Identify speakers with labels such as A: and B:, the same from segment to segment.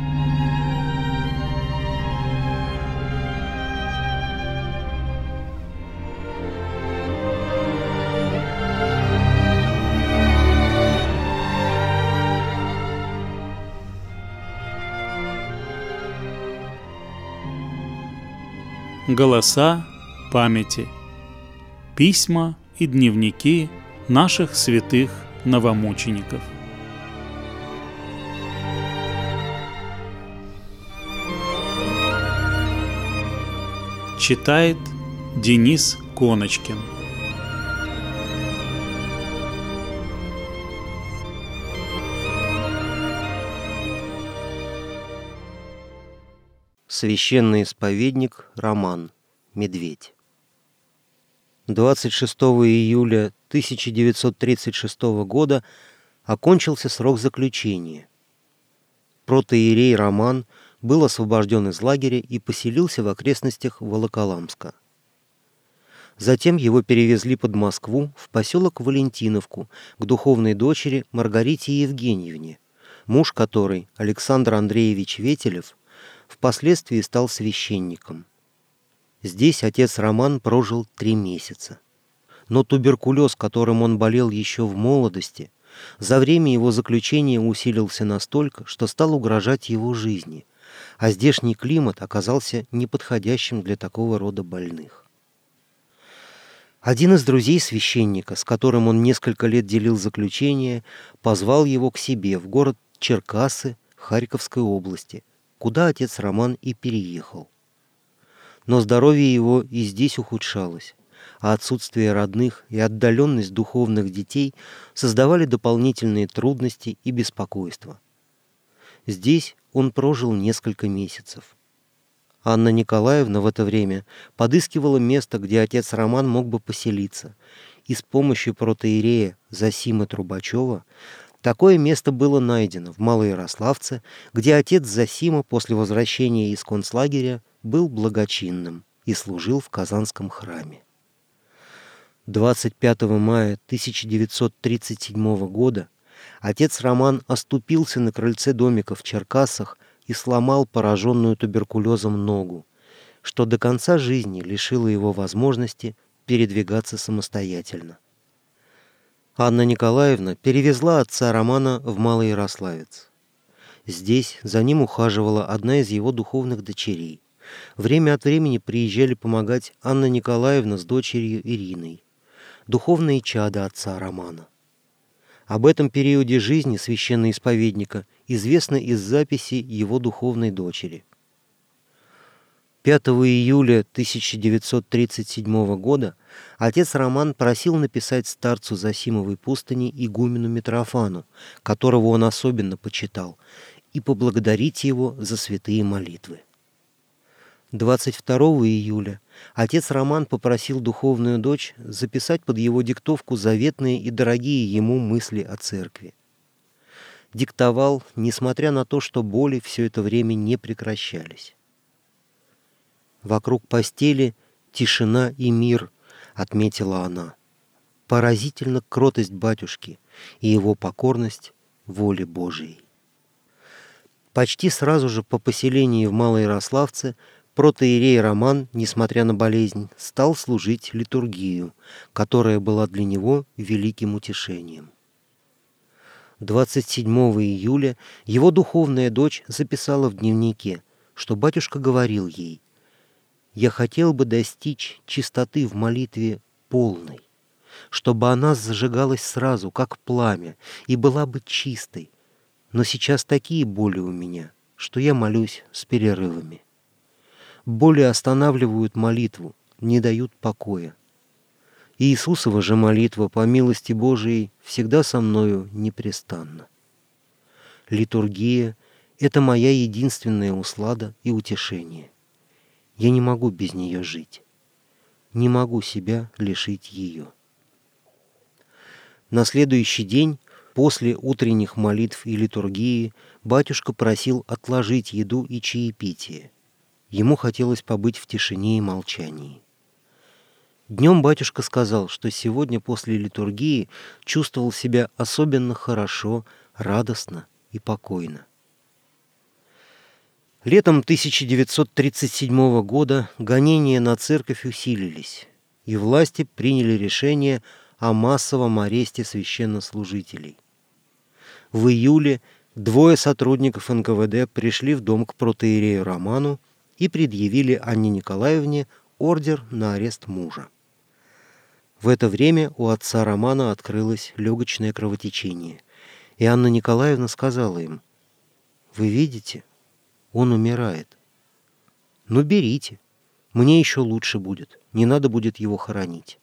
A: Голоса памяти. Письма и дневники наших святых новомучеников. Читает Денис Коночкин.
B: Священный исповедник Роман. Медведь. 26 июля 1936 года окончился срок заключения. Протоиерей Роман был освобожден из лагеря и поселился в окрестностях Волоколамска. Затем его перевезли под Москву в поселок Валентиновку к духовной дочери Маргарите Евгеньевне, муж которой, Александр Андреевич Ветелев, впоследствии стал священником. Здесь отец Роман прожил 3 месяца. Но туберкулез, которым он болел еще в молодости, за время его заключения усилился настолько, что стал угрожать его жизни, а здешний климат оказался неподходящим для такого рода больных. Один из друзей священника, с которым он несколько лет делил заключение, позвал его к себе в город Черкассы Харьковской области, куда отец Роман и переехал. Но здоровье его и здесь ухудшалось, а отсутствие родных и отдаленность духовных детей создавали дополнительные трудности и беспокойство. Здесь он прожил несколько месяцев. Анна Николаевна в это время подыскивала место, где отец Роман мог бы поселиться, и с помощью протоиерея Зосимы Трубачева такое место было найдено в Малоярославце, где отец Зосима после возвращения из концлагеря был благочинным и служил в Казанском храме. 25 мая 1937 года отец Роман оступился на крыльце домика в Черкассах и сломал пораженную туберкулезом ногу, что до конца жизни лишило его возможности передвигаться самостоятельно. Анна Николаевна перевезла отца Романа в Малоярославец. Здесь за ним ухаживала одна из его духовных дочерей. Время от времени приезжали помогать Анна Николаевна с дочерью Ириной, духовные чада отца Романа. Об этом периоде жизни священноисповедника известно из записи его духовной дочери. 5 июля 1937 года отец Роман просил написать старцу Зосимовой пустыни игумену Митрофану, которого он особенно почитал, и поблагодарить его за святые молитвы. 22 июля отец Роман попросил духовную дочь записать под его диктовку заветные и дорогие ему мысли о церкви. Диктовал, несмотря на то, что боли все это время не прекращались. «Вокруг постели тишина и мир», — отметила она. «Поразительна кротость батюшки и его покорность воле Божией». Почти сразу же по поселении в Малоярославце протоиерей Роман, несмотря на болезнь, стал служить литургию, которая была для него великим утешением. 27 июля его духовная дочь записала в дневнике, что батюшка говорил ей: «Я хотел бы достичь чистоты в молитве полной, чтобы она зажигалась сразу, как пламя, и была бы чистой. Но сейчас такие боли у меня, что я молюсь с перерывами. Боли останавливают молитву, не дают покоя. Иисусова же молитва по милости Божией всегда со мною непрестанно. Литургия — это моя единственная услада и утешение. Я не могу без нее жить. Не могу себя лишить ее». На следующий день, после утренних молитв и литургии, батюшка просил отложить еду и чаепитие. Ему хотелось побыть в тишине и молчании. Днем батюшка сказал, что сегодня после литургии чувствовал себя особенно хорошо, радостно и покойно. Летом 1937 года гонения на церковь усилились, и власти приняли решение о массовом аресте священнослужителей. В июле 2 сотрудников НКВД пришли в дом к протоиерею Роману и предъявили Анне Николаевне ордер на арест мужа. В это время у отца Романа открылось легочное кровотечение, и Анна Николаевна сказала им: «Вы видите, он умирает. Ну, берите, мне еще лучше будет, не надо будет его хоронить».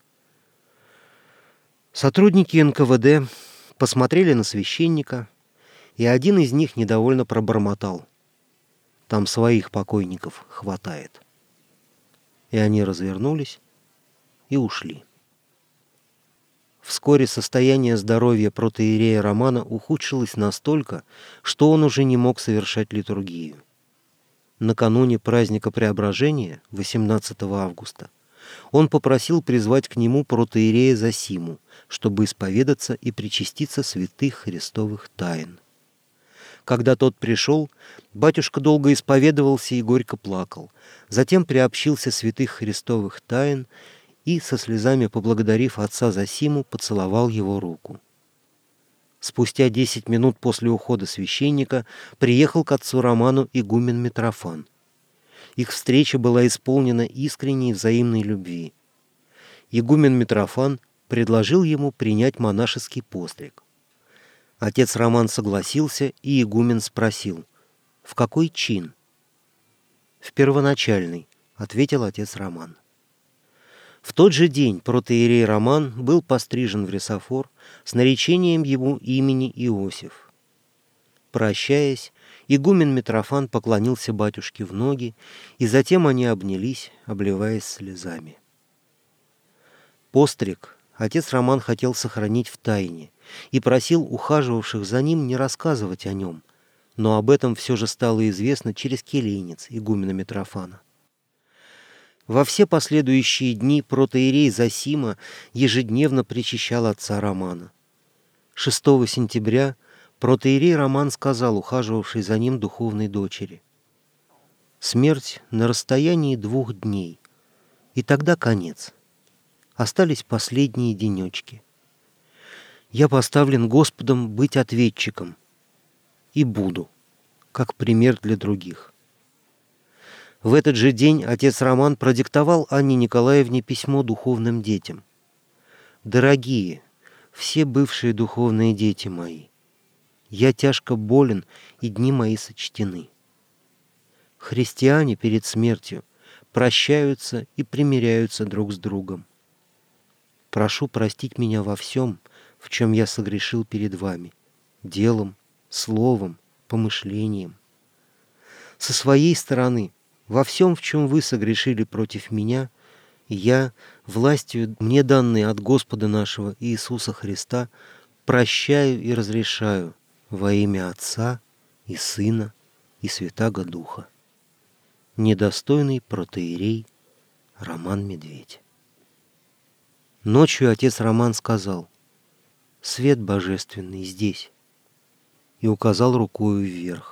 B: Сотрудники НКВД посмотрели на священника, и один из них недовольно пробормотал: «Там своих покойников хватает». И они развернулись и ушли. Вскоре состояние здоровья протоиерея Романа ухудшилось настолько, что он уже не мог совершать литургию. Накануне праздника Преображения, 18 августа, он попросил призвать к нему протоиерея Зосиму, чтобы исповедаться и причаститься святых христовых тайн. Когда тот пришел, батюшка долго исповедовался и горько плакал, затем приобщился святых христовых тайн и, со слезами поблагодарив отца Зосиму, поцеловал его руку. Спустя 10 минут после ухода священника приехал к отцу Роману игумен Митрофан. Их встреча была исполнена искренней взаимной любви. Игумен Митрофан предложил ему принять монашеский постриг. Отец Роман согласился, и игумен спросил: «В какой чин?» «В первоначальный», — ответил отец Роман. В тот же день протоиерей Роман был пострижен в ресофор с наречением ему имени Иосиф. Прощаясь, игумен Митрофан поклонился батюшке в ноги, и затем они обнялись, обливаясь слезами. Постриг отец Роман хотел сохранить в тайне и просил ухаживавших за ним не рассказывать о нем, но об этом все же стало известно через келейниц игумена Митрофана. Во все последующие дни протоиерей Зосима ежедневно причащал отца Романа. 6 сентября протоиерей Роман сказал ухаживавшей за ним духовной дочери: «Смерть на расстоянии 2 дней, и тогда конец. Остались последние денечки. Я поставлен Господом быть ответчиком, и буду, как пример для других». В этот же день отец Роман продиктовал Анне Николаевне письмо духовным детям: «Дорогие, все бывшие духовные дети мои, я тяжко болен, и дни мои сочтены. Христиане перед смертью прощаются и примиряются друг с другом. Прошу простить меня во всем, в чем я согрешил перед вами, делом, словом, помышлением. Со своей стороны, во всем, в чем вы согрешили против меня, я, властью мне данной от Господа нашего Иисуса Христа, прощаю и разрешаю во имя Отца и Сына и Святаго Духа. Недостойный протоиерей Роман Медведь». Ночью отец Роман сказал: «Свет божественный здесь», и указал рукою вверх.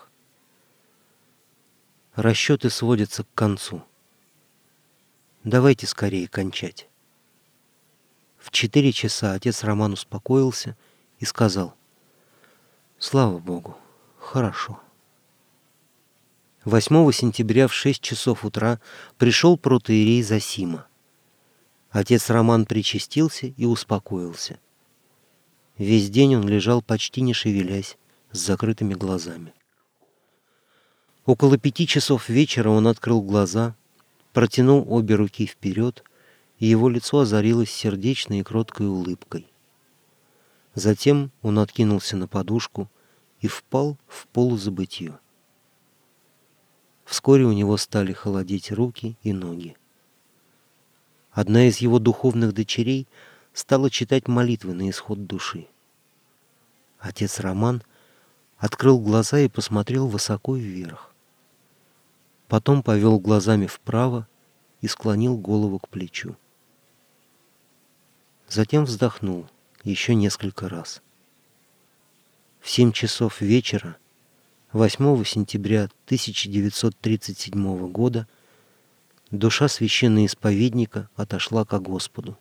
B: Расчеты сводятся к концу. Давайте скорее кончать. В 4 часа отец Роман успокоился и сказал: «Слава Богу, хорошо». 8 сентября в 6 часов утра пришел протоиерей Зосима. Отец Роман причастился и успокоился. Весь день он лежал, почти не шевелясь, с закрытыми глазами. Около 5 часов вечера он открыл глаза, протянул обе руки вперед, и его лицо озарилось сердечной и кроткой улыбкой. Затем он откинулся на подушку и впал в полузабытье. Вскоре у него стали холодеть руки и ноги. Одна из его духовных дочерей стала читать молитвы на исход души. Отец Роман открыл глаза и посмотрел высоко вверх. Потом повел глазами вправо и склонил голову к плечу. Затем вздохнул еще несколько раз. В 7 часов вечера 8 сентября 1937 года душа священноисповедника отошла ко Господу.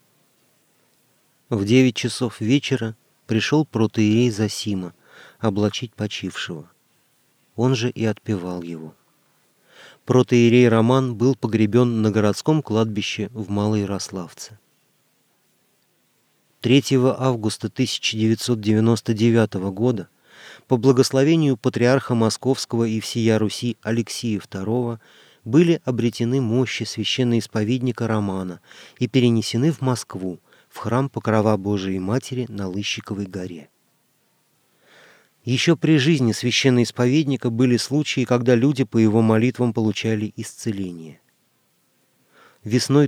B: В 9 часов вечера пришел протоиерей Зосима облачить почившего. Он же и отпевал его. Протоиерей Роман был погребен на городском кладбище в Малоярославце. 3 августа 1999 года по благословению патриарха Московского и всея Руси Алексия II были обретены мощи священноисповедника Романа и перенесены в Москву, в храм Покрова Божией Матери на Лыщиковой горе. Еще при жизни священноисповедника были случаи, когда люди по его молитвам получали исцеление. Весной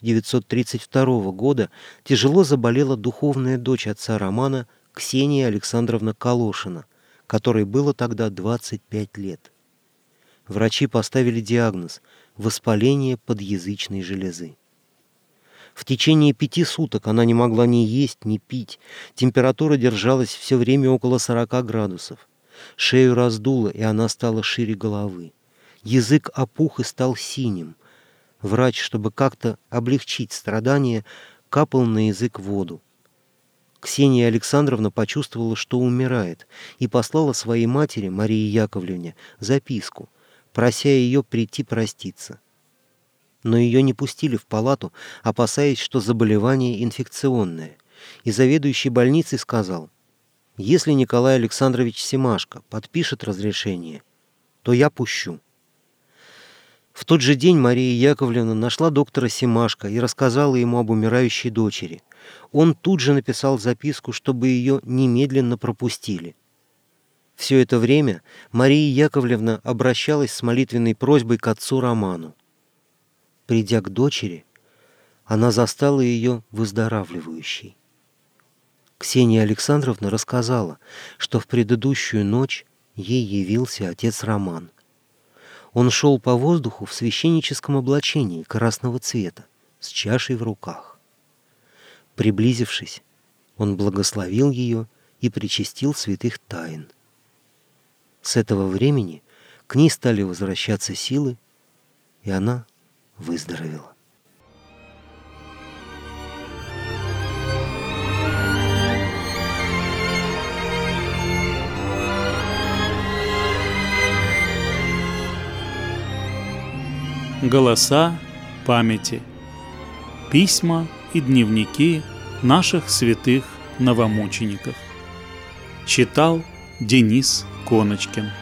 B: 1932 года тяжело заболела духовная дочь отца Романа Ксения Александровна Калошина, которой было тогда 25 лет. Врачи поставили диагноз – воспаление подъязычной железы. В течение 5 суток она не могла ни есть, ни пить. Температура держалась все время около 40 градусов. Шею раздуло, и она стала шире головы. Язык опух и стал синим. Врач, чтобы как-то облегчить страдания, капал на язык воду. Ксения Александровна почувствовала, что умирает, и послала своей матери, Марии Яковлевне, записку, прося ее прийти проститься. Но ее не пустили в палату, опасаясь, что заболевание инфекционное, и заведующий больницей сказал: «Если Николай Александрович Семашко подпишет разрешение, то я пущу». В тот же день Мария Яковлевна нашла доктора Семашко и рассказала ему об умирающей дочери. Он тут же написал записку, чтобы ее немедленно пропустили. Все это время Мария Яковлевна обращалась с молитвенной просьбой к отцу Роману. Придя к дочери, она застала ее выздоравливающей. Ксения Александровна рассказала, что в предыдущую ночь ей явился отец Роман. Он шел по воздуху в священническом облачении красного цвета, с чашей в руках. Приблизившись, он благословил ее и причастил святых тайн. С этого времени к ней стали возвращаться силы, и она выздоровела.
A: Голоса памяти. Письма и дневники наших святых новомучеников. Читал Денис Коночкин.